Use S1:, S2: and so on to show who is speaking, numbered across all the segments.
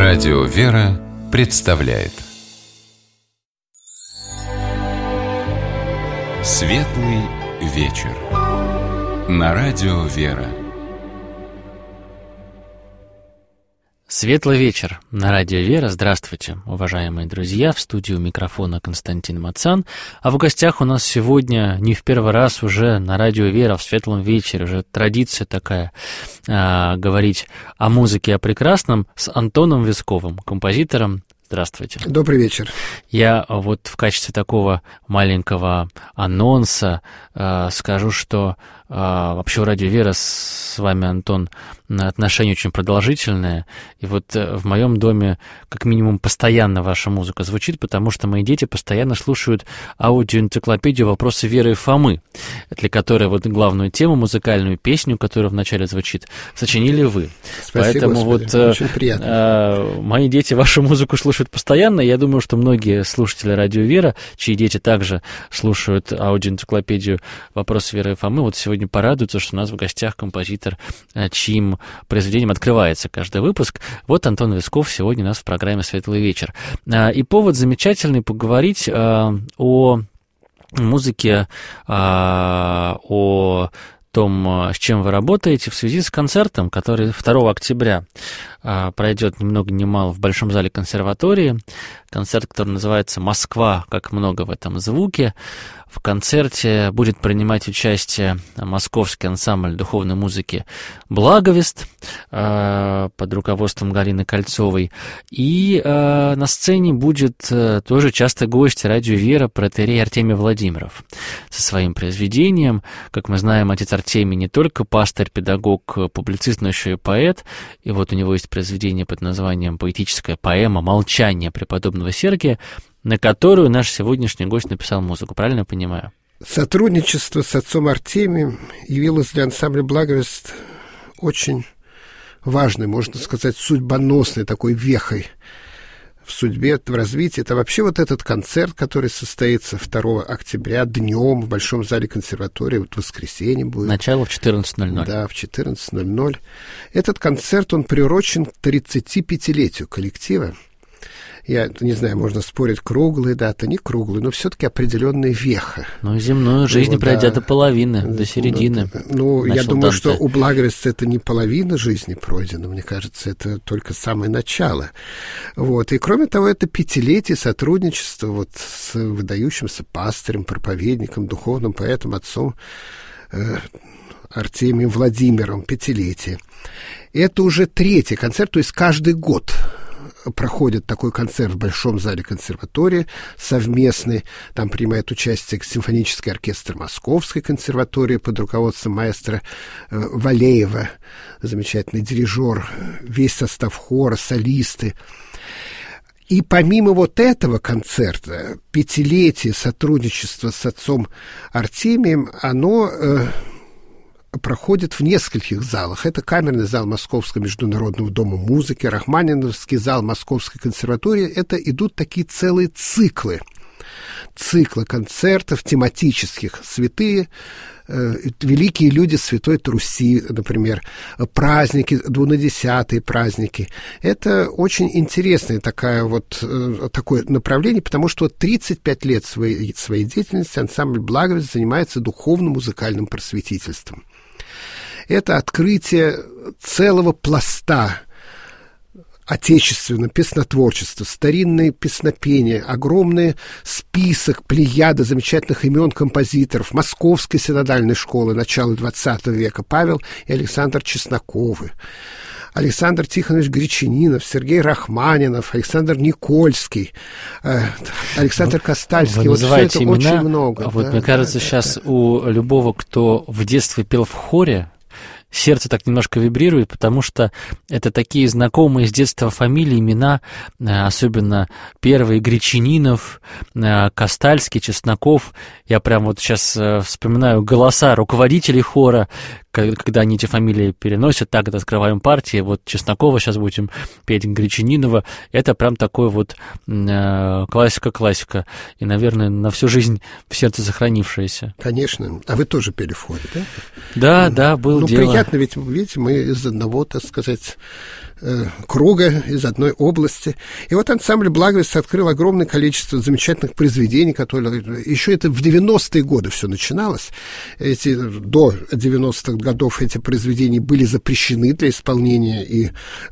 S1: Радио «Вера» представляет Светлый вечер на Радио «Вера».
S2: Светлый вечер на Радио «Вера». Здравствуйте, уважаемые друзья. В студии у микрофона Константин Мацан. А в гостях у нас сегодня не в первый раз уже на Радио «Вера» в Светлом вечере. Уже традиция такая говорить о музыке, о прекрасном с Антоном Висковым, композитором. Здравствуйте.
S3: Добрый вечер. Я
S2: вот в качестве такого маленького анонса скажу, что вообще у Радио «Вера» с вами, Антон, отношения очень продолжительные. И вот в моем доме как минимум постоянно ваша музыка звучит, потому что мои дети постоянно слушают аудиоэнциклопедию «Вопросы Веры и Фомы», для которой вот главную тему, музыкальную песню, которая вначале звучит, сочинили вы.
S3: Спасибо,
S2: поэтому
S3: Господи, очень приятно.
S2: Мои дети вашу музыку слушают постоянно. Я думаю, что многие слушатели Радио «Вера», чьи дети также слушают аудиоэнциклопедию «Вопросы Веры и Фомы», вот сегодня порадуются, что у нас в гостях композитор, чьим произведением открывается каждый выпуск. Вот Антон Висков сегодня у нас в программе «Светлый вечер». И повод замечательный поговорить о музыке, о том, с чем вы работаете, в связи с концертом, который 2 октября пройдет ни много ни мало в Большом зале консерватории. Концерт, который называется «Москва. Как много в этом звуке». В концерте будет принимать участие московский ансамбль духовной музыки «Благовест» под руководством Галины Кольцовой. И на сцене будет тоже частый гость Радио «Вера» протоиерей Артемий Владимиров со своим произведением. Как мы знаем, отец Артемий не только пастырь, педагог, публицист, но еще и поэт. И вот у него есть произведение под названием «Поэтическая поэма «Молчание преподобного Сергия», на которую наш сегодняшний гость написал музыку. Правильно я понимаю?
S3: Сотрудничество с отцом Артемием явилось для ансамбля «Благовест» очень важной, можно сказать, судьбоносной такой вехой в судьбе, в развитии. Это вообще вот этот концерт, который состоится 2 октября днем в Большом зале консерватории, вот в воскресенье будет.
S2: Начало в 14:00.
S3: Да, в 14:00. Этот концерт, он приурочен к 35-летию коллектива. Я не знаю, можно спорить, круглые даты, не круглые, но все-таки определенная веха.
S2: Ну, земную жизнь, пройдя до половины, до середины.
S3: Я думаю, что у Благовеста это не половина жизни пройдена, мне кажется, это только самое начало. Вот. И кроме того, это 5-летие сотрудничества вот с выдающимся пастырем, проповедником, духовным поэтом, отцом Артемием Владимиром, 5-летие. Это уже 3-й концерт, то есть каждый год проходит такой концерт в Большом зале консерватории совместный. Там принимает участие симфонический оркестр Московской консерватории под руководством маэстро Валеева, замечательный дирижер, весь состав хора, солисты. И помимо вот этого концерта, 5-летие сотрудничества с отцом Артемием, оно проходит в нескольких залах. Это камерный зал Московского международного дома музыки, Рахманиновский зал Московской консерватории. Это идут такие целые циклы концертов тематических. Святые, великие люди Святой Руси, например, праздники, 20-е праздники. Это очень интересное такое направление, потому что 35 лет своей деятельности ансамбль «Благовест» занимается духовно-музыкальным просветительством. Это открытие целого пласта отечественного песнотворчества, старинные песнопения, огромный список, плеяда замечательных имен композиторов Московской синодальной школы начала XX века, Павел и Александр Чесноковы, Александр Тихонович Гречанинов, Сергей Рахманинов, Александр Никольский, Александр Костальский.
S2: Вы называете
S3: вот все это
S2: имена,
S3: очень много.
S2: Вот, мне кажется, сейчас у любого, кто в детстве пел в хоре, сердце так немножко вибрирует, потому что это такие знакомые с детства фамилии, имена, особенно первые: Гречанинов, Костальский, Чесноков. Я прям вот сейчас вспоминаю голоса руководителей хора, когда они эти фамилии переносят, так это открываем партии, вот Чеснокова сейчас будем петь, Гречанинова. Это прям такой вот классика, и, наверное, на всю жизнь в сердце сохранившаяся.
S3: Конечно. А вы тоже пели в хоре, да?
S2: Да, был дело.
S3: Приятно, ведь, видите, мы из одного, так сказать, круга, из одной области. И вот ансамбль «Благовест» открыл огромное количество замечательных произведений, которые... Еще это в 90-е годы все начиналось. До 90-х годов эти произведения были запрещены для исполнения, и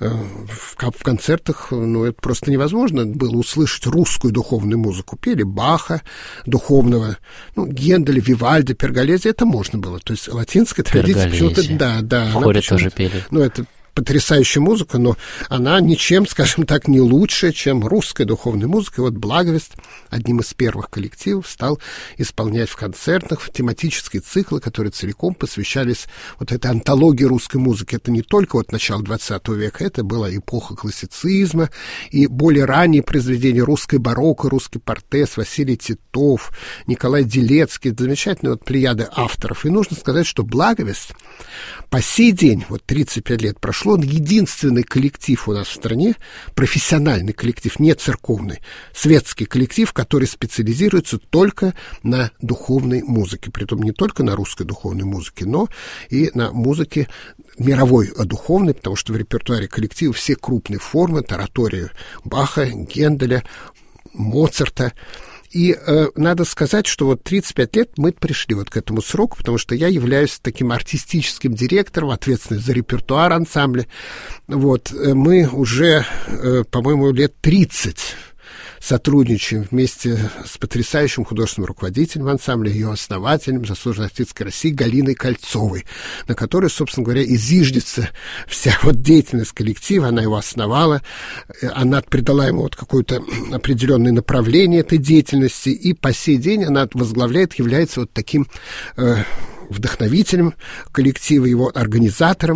S3: в концертах это просто невозможно было услышать русскую духовную музыку. Пели Баха, духовного, Генделя, Вивальди, Перголези. Это можно было. То есть латинская традиция почему-то... Да,
S2: в хоре тоже пели.
S3: Это потрясающая музыка, но она ничем, скажем так, не лучше, чем русская духовная музыка. И вот «Благовест» одним из первых коллективов стал исполнять в концертах тематические циклы, которые целиком посвящались вот этой антологии русской музыки. Это не только вот начало XX века, это была эпоха классицизма и более ранние произведения русской барокко, русский портес, Василий Титов, Николай Делецкий, замечательные вот плеяды авторов. И нужно сказать, что «Благовест» по сей день, вот 35 лет прошло, он единственный коллектив у нас в стране, профессиональный коллектив, не церковный, светский коллектив, который специализируется только на духовной музыке. Притом не только на русской духовной музыке, но и на музыке мировой духовной, потому что в репертуаре коллектива все крупные формы, таратории Баха, Генделя, Моцарта. И надо сказать, что вот 35 лет мы пришли вот к этому сроку, потому что я являюсь таким артистическим директором, ответственным за репертуар ансамбля. Вот, мы уже, по-моему, лет 30 сотрудничаем вместе с потрясающим художественным руководителем ансамбля, ее основателем, заслуженной артисткой России Галиной Кольцовой, на которой, собственно говоря, и зиждется вся вот деятельность коллектива. Она его основала, она придала ему вот какое-то определенное направление этой деятельности, и по сей день она возглавляет, является вот таким вдохновителем коллектива, его организатором.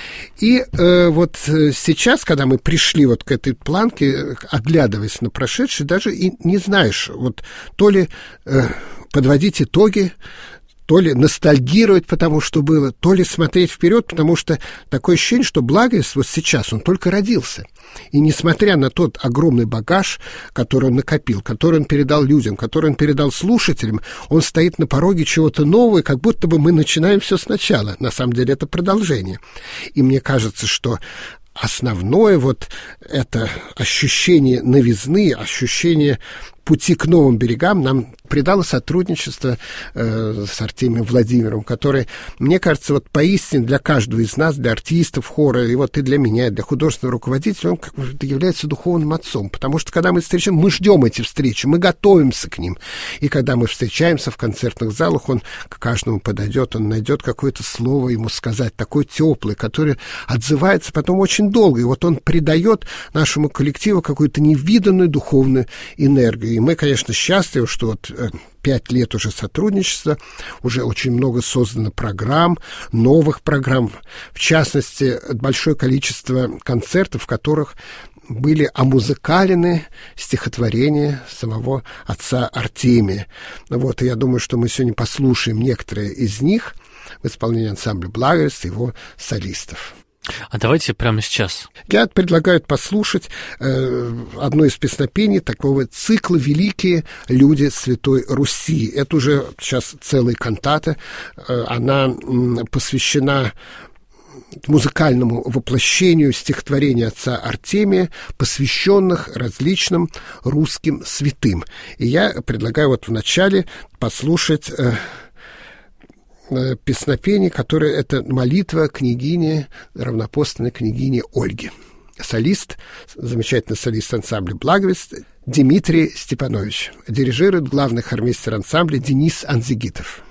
S3: И вот сейчас, когда мы пришли вот к этой планке, оглядываясь на прошедшее, даже и не знаешь, вот то ли подводить итоги, то ли ностальгировать по тому, что было, то ли смотреть вперед, потому что такое ощущение, что «Благовест» вот сейчас, он только родился. И несмотря на тот огромный багаж, который он накопил, который он передал людям, который он передал слушателям, он стоит на пороге чего-то нового, как будто бы мы начинаем все сначала. На самом деле это продолжение. И мне кажется, что основное вот это ощущение новизны, ощущение пути к новым берегам нам придало сотрудничество с Артемием Владимировым, который, мне кажется, вот поистине для каждого из нас, для артистов хора, и вот и для меня, и для художественного руководителя, он как бы является духовным отцом, потому что когда мы встречаем, мы ждем эти встречи, мы готовимся к ним, и когда мы встречаемся в концертных залах, он к каждому подойдет, он найдет какое-то слово ему сказать, такое теплое, которое отзывается потом очень долго, и вот он придает нашему коллективу какую-то невиданную духовную энергию. И мы, конечно, счастливы, что вот 5 лет уже сотрудничества, уже очень много создано программ, новых программ, в частности, большое количество концертов, в которых были омузыкалены стихотворения самого отца Артемия. Вот, и я думаю, что мы сегодня послушаем некоторые из них в исполнении ансамбля «Благовест» и его солистов.
S2: А давайте прямо сейчас.
S3: Я предлагаю послушать одно из песнопений такого цикла «Великие люди Святой Руси». Это уже сейчас целая кантата. Она посвящена музыкальному воплощению стихотворений отца Артемия, посвященных различным русским святым. И я предлагаю вот вначале послушать песнопение, которое это молитва княгини, равнопостной княгини Ольги. Солист, замечательный солист ансамбля «Благовест» Дмитрий Степанович. Дирижирует главный хормейстер ансамбля Денис Анзигитов.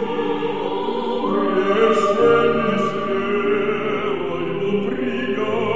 S4: Приятно.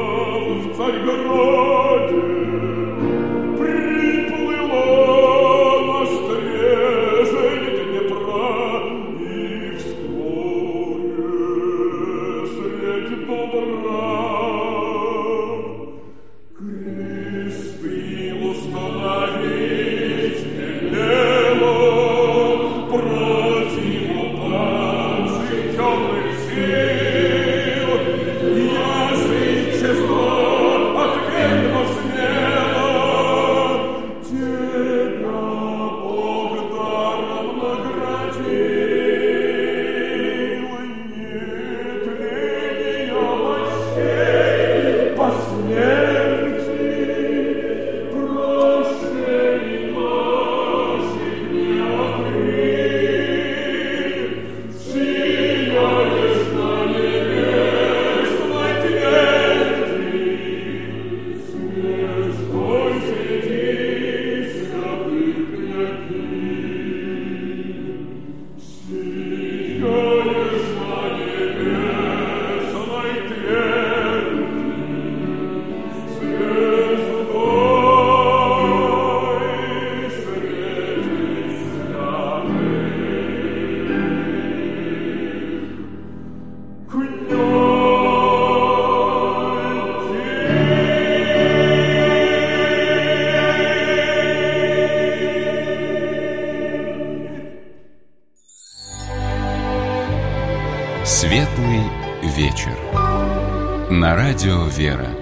S1: вечер» на радио «Вера».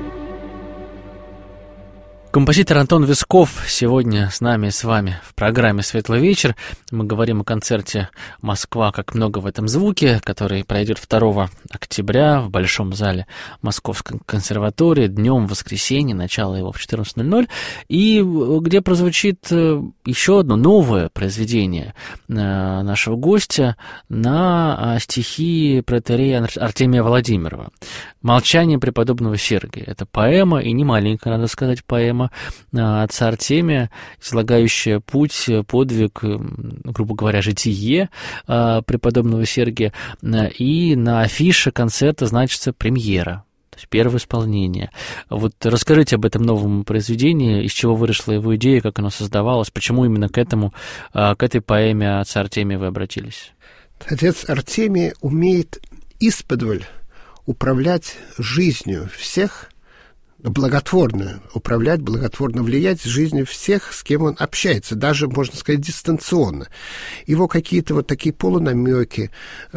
S2: Композитор Антон Висков сегодня с нами, с вами в программе «Светлый вечер». Мы говорим о концерте «Москва. Как много в этом звуке», который пройдет 2 октября в Большом зале Московской консерватории днем в воскресенье, начало его в 14:00, и где прозвучит еще одно новое произведение нашего гостя на стихи протоиерея Артемия Владимирова «Молчание преподобного Сергия». Это поэма, и не маленькая, надо сказать, поэма отца Артемия, излагающая путь, подвиг, грубо говоря, житие преподобного Сергия. И на афише концерта значится премьера, то есть первое исполнение. Вот расскажите об этом новом произведении, из чего выросла его идея, как оно создавалось, почему именно к этой поэме отца Артемия вы обратились?
S3: Отец Артемий умеет исподволь управлять жизнью всех, благотворно управлять, благотворно влиять жизнью всех, с кем он общается, даже, можно сказать, дистанционно. Его какие-то вот такие полунамеки,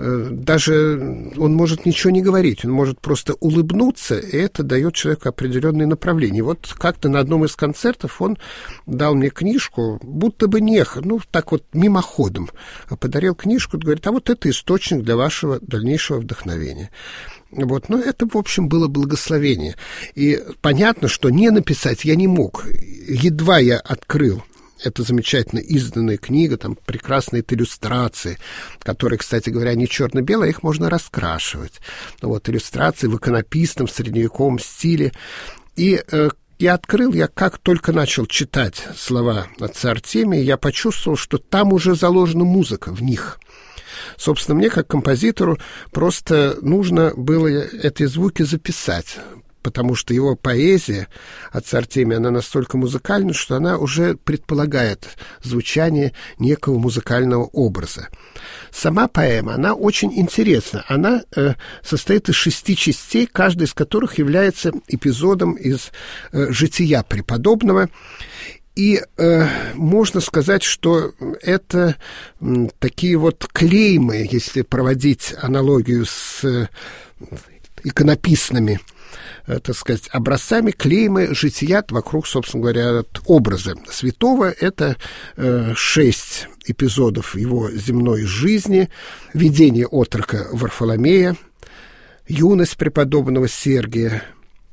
S3: даже он может ничего не говорить, он может просто улыбнуться, и это дает человеку определенные направления. Вот как-то на одном из концертов он дал мне книжку, будто бы так вот мимоходом подарил книжку, говорит, а вот это источник для вашего дальнейшего вдохновения. Вот, это, в общем, было благословение. И понятно, что не написать я не мог. Едва я открыл эту замечательно изданную книгу, там прекрасные иллюстрации, которые, кстати говоря, не черно-белые, их можно раскрашивать. Вот, иллюстрации в иконописном средневековом стиле. И я как только начал читать слова отца Артемия, я почувствовал, что там уже заложена музыка в них. Собственно, мне, как композитору, просто нужно было эти звуки записать, потому что его поэзия отца Артемия, она настолько музыкальна, что она уже предполагает звучание некого музыкального образа. Сама поэма, она очень интересна. Она состоит из 6 частей, каждая из которых является эпизодом из жития преподобного. И можно сказать, что это такие вот клеймы, если проводить аналогию с иконописными, так сказать, образцами, клеймы жития вокруг, собственно говоря, образа святого. Это 6 эпизодов его земной жизни: видение отрока Варфоломея, юность преподобного Сергия,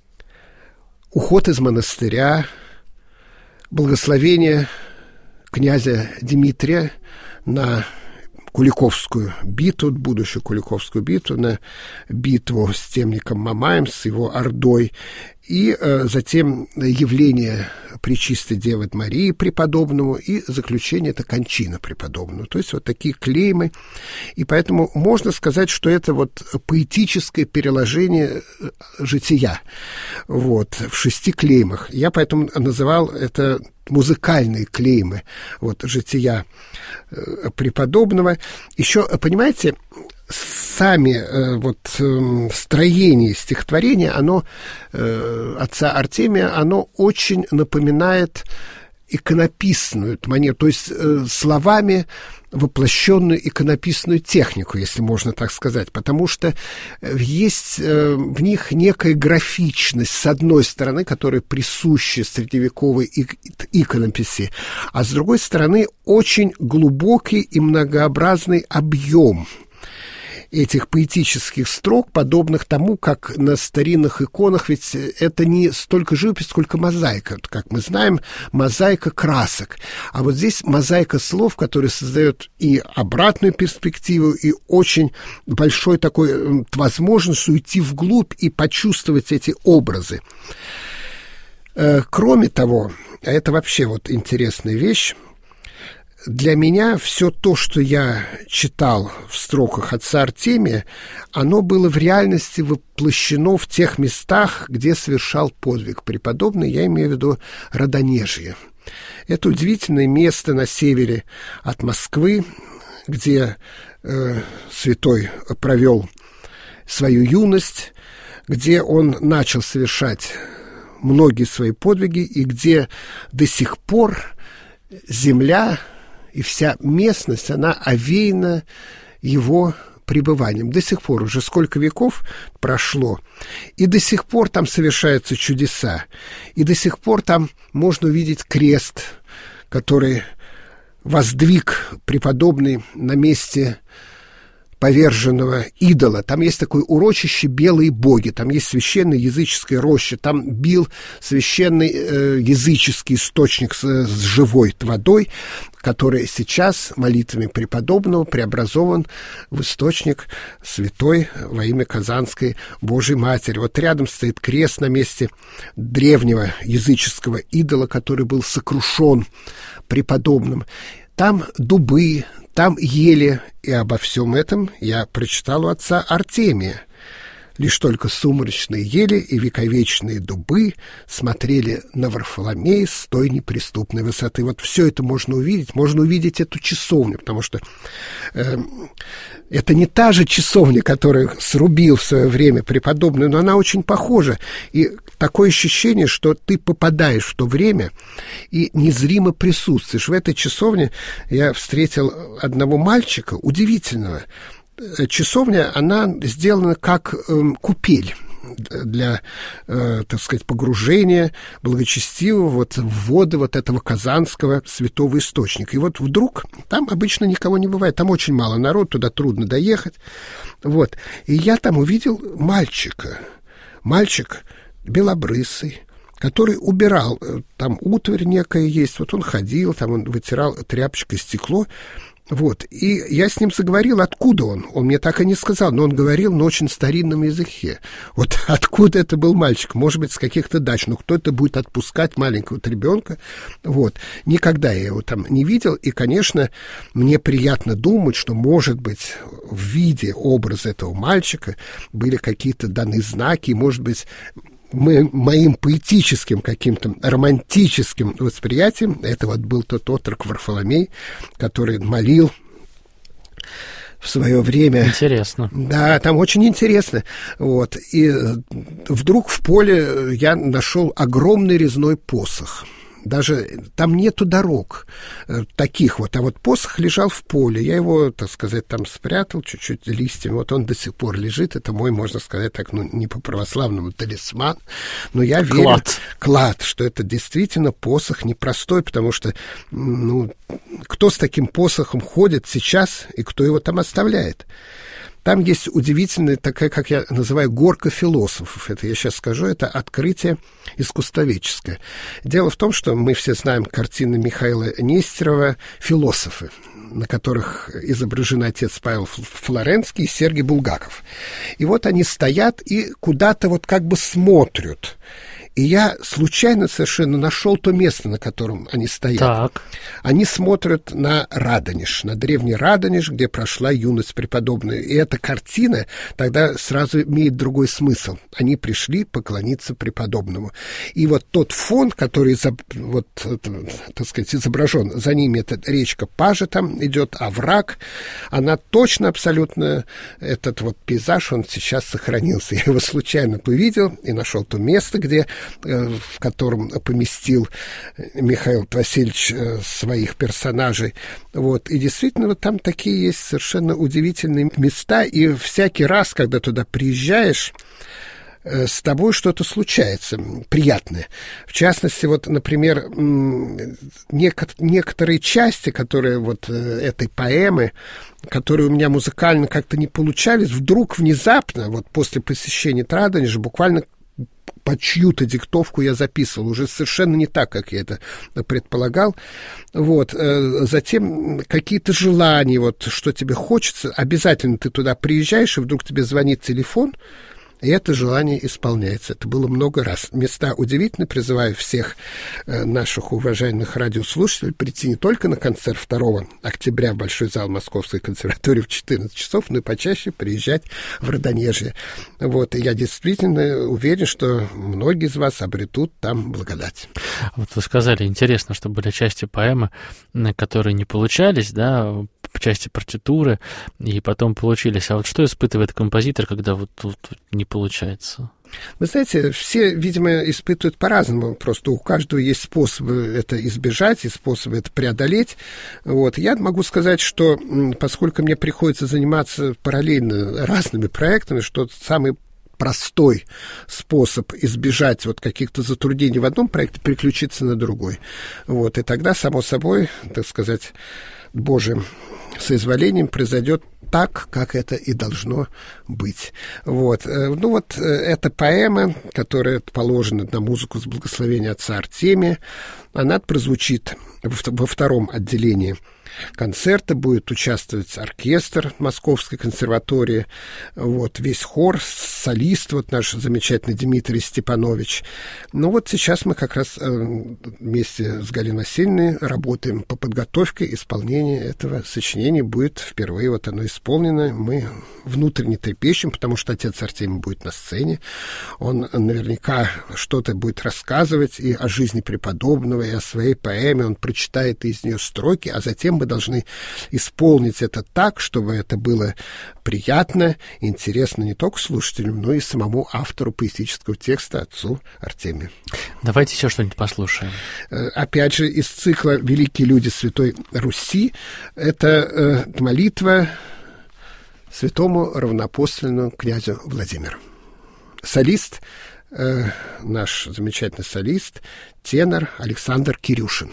S3: уход из монастыря, благословение князя Дмитрия на Куликовскую битву, будущую Куликовскую битву, на битву с темником Мамаем, с его ордой, и затем явление Пречистой Девы Марии преподобному, и заключение — это кончина преподобного. То есть вот такие клеймы. И поэтому можно сказать, что это вот поэтическое переложение жития вот, в 6 клеймах. Я поэтому называл это музыкальные клеймы вот, жития преподобного. Еще, понимаете, сами строение стихотворения, оно отца Артемия, оно очень напоминает иконописную манеру, то есть словами воплощенную иконописную технику, если можно так сказать, потому что есть в них некая графичность, с одной стороны, которая присуща средневековой иконописи, а с другой стороны очень глубокий и многообразный объем этих поэтических строк, подобных тому, как на старинных иконах, ведь это не столько живопись, сколько мозаика. Как мы знаем, мозаика красок. А вот здесь мозаика слов, которая создает и обратную перспективу, и очень большой такой возможность уйти вглубь и почувствовать эти образы. Кроме того, это вообще вот интересная вещь, для меня все то, что я читал в строках отца Артемия, оно было в реальности воплощено в тех местах, где совершал подвиг преподобный, я имею в виду Родонежье. Это удивительное место на севере от Москвы, где святой провел свою юность, где он начал совершать многие свои подвиги, и где до сих пор земля и вся местность, она овеяна его пребыванием. До сих пор, уже сколько веков прошло, и до сих пор там совершаются чудеса, и до сих пор там можно увидеть крест, который воздвиг преподобный на месте поверженного идола. Там есть такое урочище «Белые боги», там есть священная языческая роща, там бил священный языческий источник с живой водой, который сейчас молитвами преподобного преобразован в источник святой во имя Казанской Божьей Матери. Вот рядом стоит крест на месте древнего языческого идола, который был сокрушен преподобным. Там дубы, там ели, и обо всем этом я прочитал у отца Артемия. Лишь только сумрачные ели и вековечные дубы смотрели на Варфоломея с той неприступной высоты. Вот все это можно увидеть эту часовню, потому что это не та же часовня, которую срубил в свое время преподобный, но она очень похожа. И такое ощущение, что ты попадаешь в то время и незримо присутствуешь. В этой часовне я встретил одного мальчика, удивительного. Часовня, она сделана как купель для, так сказать, погружения благочестивого вот в воды вот этого казанского святого источника. И вот вдруг там обычно никого не бывает, там очень мало народу, туда трудно доехать. Вот. И я там увидел мальчик белобрысый, который убирал, там утварь некая есть, вот он ходил, там он вытирал тряпочкой стекло. Вот, и я с ним заговорил, откуда он. Он мне так и не сказал, но он говорил на очень старинном языке. Вот откуда это был мальчик? Может быть, с каких-то дач. Но кто-то будет отпускать маленького ребенка. Вот. Никогда я его там не видел. И, конечно, мне приятно думать, что, может быть, в виде образа этого мальчика были какие-то даны знаки. Может быть, моим поэтическим каким-то романтическим восприятием, это вот был тот отрок Варфоломей, который молил в свое время.
S2: Интересно.
S3: Да, там очень интересно. Вот. И вдруг в поле я нашел огромный резной посох. Даже там нету дорог таких вот, а вот посох лежал в поле. Я его, так сказать, там спрятал чуть-чуть листьями. Вот он до сих пор лежит. Это мой, можно сказать так, ну, не по-православному талисман. Но я верю, клад, что это действительно посох непростой, потому что, ну, кто с таким посохом ходит сейчас и кто его там оставляет? Там есть удивительная такая, как я называю, горка философов. Это я сейчас скажу, это открытие искусствоведческое. Дело в том, что мы все знаем картины Михаила Нестерова «Философы», на которых изображены отец Павел Флоренский и Сергий Булгаков. И вот они стоят и куда-то вот как бы смотрят. И я случайно совершенно нашел то место, на котором они стоят.
S2: Так.
S3: Они смотрят на Радонеж, на древний Радонеж, где прошла юность преподобная. И эта картина тогда сразу имеет другой смысл. Они пришли поклониться преподобному. И вот тот фон, который вот, так сказать, изображен, за ними эта речка Пажа там идет, овраг, она точно абсолютно, этот вот пейзаж, он сейчас сохранился. Я его случайно увидел и нашел то место, где в котором поместил Михаил Васильевич своих персонажей. Вот. И действительно, вот там такие есть совершенно удивительные места, и всякий раз, когда туда приезжаешь, с тобой что-то случается приятное. В частности, вот, например, некоторые части, которые вот этой поэмы, которые у меня музыкально как-то не получались, вдруг внезапно, вот после посещения Радонежа, буквально под чью-то диктовку я записывал, уже совершенно не так, как я это предполагал. Вот. Затем какие-то желания, вот, что тебе хочется, обязательно ты туда приезжаешь, и вдруг тебе звонит телефон, и это желание исполняется. Это было много раз. Места удивительные. Призываю всех наших уважаемых радиослушателей прийти не только на концерт 2 октября в Большой зал Московской консерватории в 14 часов, но и почаще приезжать в Радонежье. Вот. И я действительно уверен, что многие из вас обретут там благодать.
S2: Вот вы сказали, интересно, что были части поэмы, которые не получались, да, по части партитуры, и потом получились. А вот что испытывает композитор, когда вот тут не получается?
S3: Вы знаете, все, видимо, испытывают по-разному. Просто у каждого есть способы это избежать и способы это преодолеть. Вот. Я могу сказать, что поскольку мне приходится заниматься параллельно разными проектами, что самый простой способ избежать вот каких-то затруднений в одном проекте — переключиться на другой. Вот. И тогда, само собой, так сказать, Божьим соизволением произойдет так, как это и должно быть. Вот. Ну вот эта поэма, которая положена на музыку с благословения отца Артемия, она прозвучит во втором отделении концерта. Будет участвовать оркестр Московской консерватории, вот, весь хор, солист, вот наш замечательный Дмитрий Степанович. Ну вот сейчас мы как раз вместе с Галиной Васильевной работаем по подготовке исполнения этого сочинения. Будет впервые вот оно исполнено. Мы внутренне трепещем, потому что отец Артемий будет на сцене. Он наверняка что-то будет рассказывать и о жизни преподобного, и о своей поэме. Он прочитает из нее строки, а затем мы должны исполнить это так, чтобы это было приятно, интересно не только слушателям, но и самому автору поэтического текста, отцу Артемию.
S2: Давайте еще что-нибудь послушаем.
S3: Опять же, из цикла «Великие люди Святой Руси» это молитва святому равноапостольному князю Владимиру. Солист, наш замечательный солист, тенор Александр Кирюшин.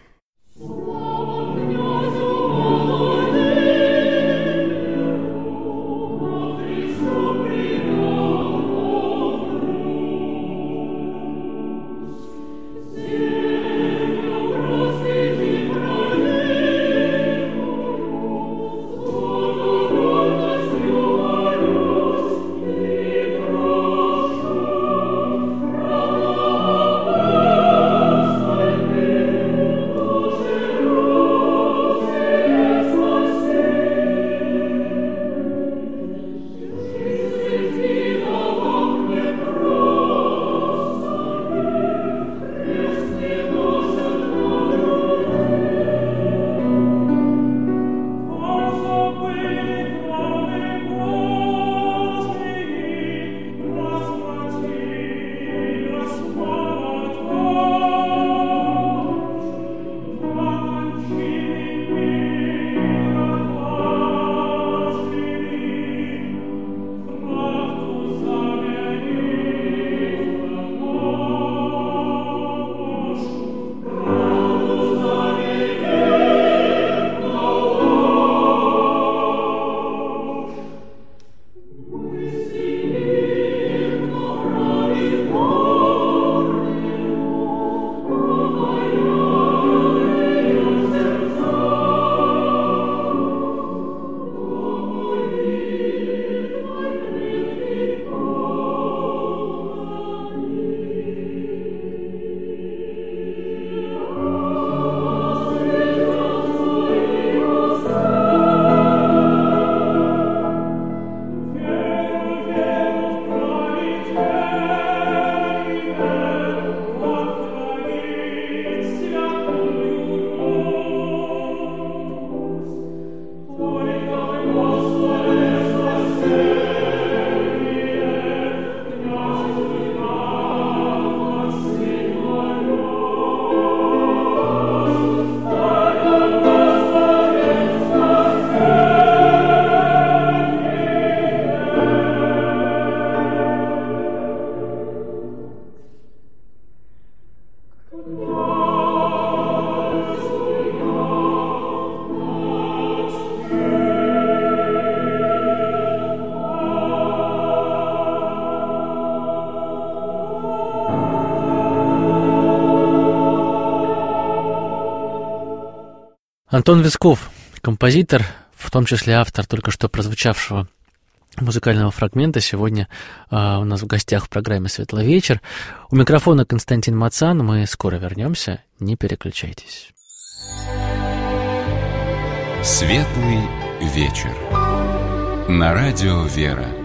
S2: Антон Висков, композитор, в том числе автор только что прозвучавшего музыкального фрагмента, сегодня у нас в гостях в программе «Светлый вечер». У микрофона Константин Мацан. Мы скоро вернемся. Не переключайтесь.
S1: «Светлый вечер» на радио «Вера».